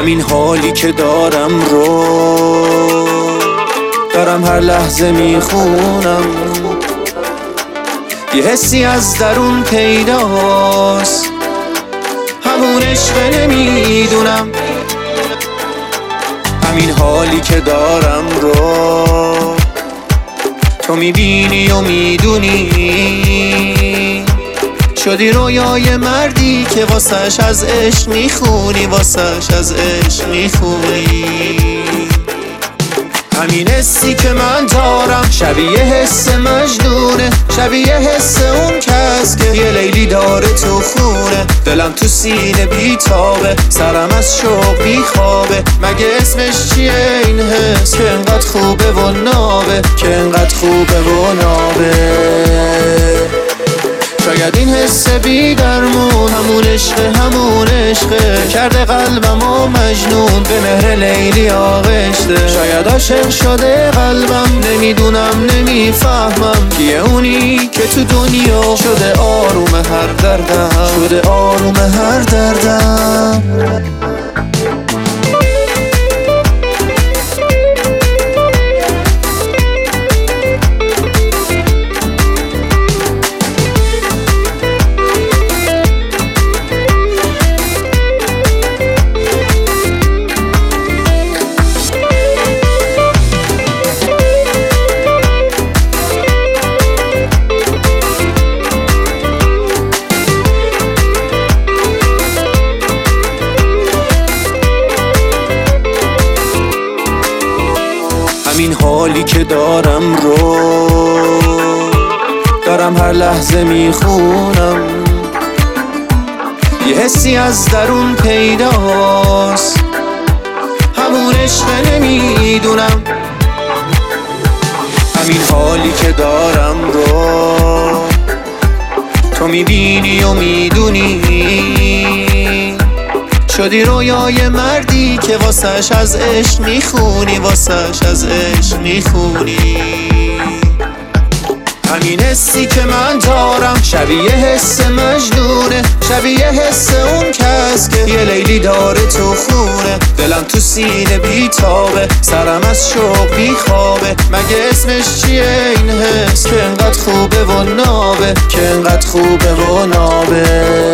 همین حالی که دارم رو دارم هر لحظه میخونم، یه حسی از درون پیداست، همون عشق نمیدونم. همین حالی که دارم رو تو میبینی و میدونی، شدی رویای مردی که واسش از عشق میخونی، واسش از عشق میخونی. همین حسی که من دارم شبیه حس مجنونه، شبیه حس اون کس که یه لیلی داره تو خونه. دلم تو سینه بیتابه، سرم از شوق بیخوابه. مگه اسمش چیه این حس که انقدر خوبه و نابه، که انقدر خوبه و نابه؟ شاید این حس بی درمون همون عشقه، همون عشقه کرده قلبمو مجنون، به مهر لیلی آغشته. شاید عاشق شده قلبم، نمیدونم نمیفهمم کیه اونی که تو دنیا شده آروم هر دردم، شده آروم هر دردم. همین حالی که دارم رو دارم هر لحظه میخونم، یه حسی از درون پیداست، همون عشق نمیدونم. همین حالی که دارم رو تو میبینی و میدونی، شدی رویای مردی که واسش از عشق میخونی، واسش از عشق میخونی. همین حسی که من دارم شبیه حس مجنونه، شبیه حس اون کس که یه لیلی داره تو خونه. دلم تو سینه بیتابه، سرم از شوق بیخوابه. مگه اسمش چیه این حس که انقدر خوبه و نابه، که انقدر خوبه و نابه؟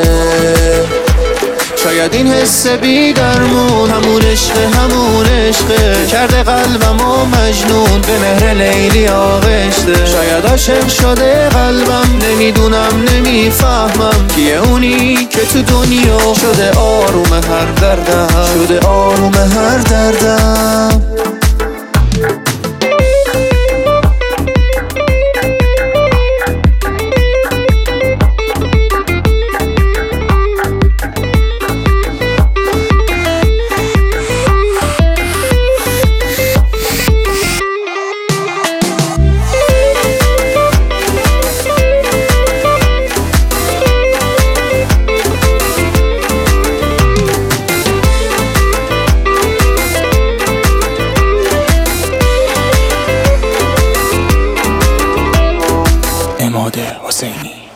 شاید این حس بی درمون همون عشقه، همون عشقه کرده قلبمو مجنون، به مهر لیلی آغشته. شاید عاشق شده قلبم، نمیدونم نمیفهمم کیه اونی که تو دنیا شده آروم هر دردم، شده آروم هر دردم. اماده حسینی.